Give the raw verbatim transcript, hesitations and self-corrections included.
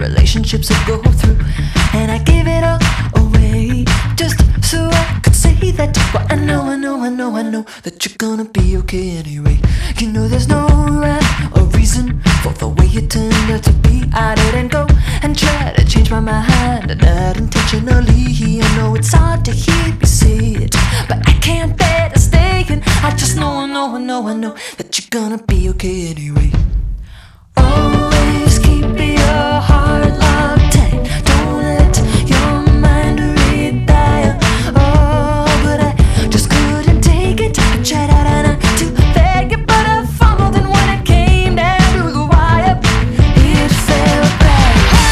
relationships I go through, and I give it all away just so I could say that. But I know, I know, I know, I know that you're gonna be okay anyway. You know there's no rhyme or reason for the way you turned out to be. I didn't go and try to change my mind, not intentionally. I know it's hard to hear me say it, but I can't bear to stay. And I just know, I know, I know, I know that you're gonna be okay anyway. Oh,